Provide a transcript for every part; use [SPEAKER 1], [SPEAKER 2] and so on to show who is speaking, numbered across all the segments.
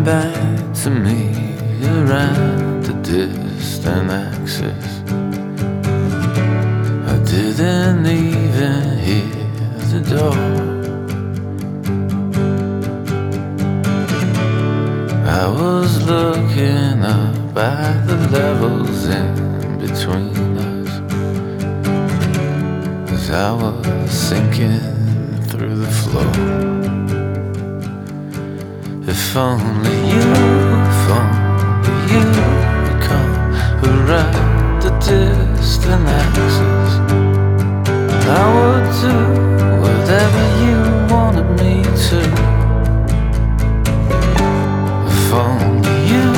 [SPEAKER 1] back to me around the distant axis. I didn't even hear the door. I was looking up at the levels in between us, as I was sinking through the floor. If only you would come around the distant axis, I would do whatever you wanted me to. If only you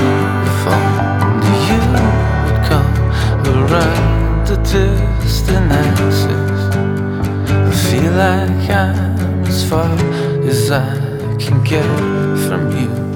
[SPEAKER 1] would come around the distant axis, I feel like I'm as far as I can get from you.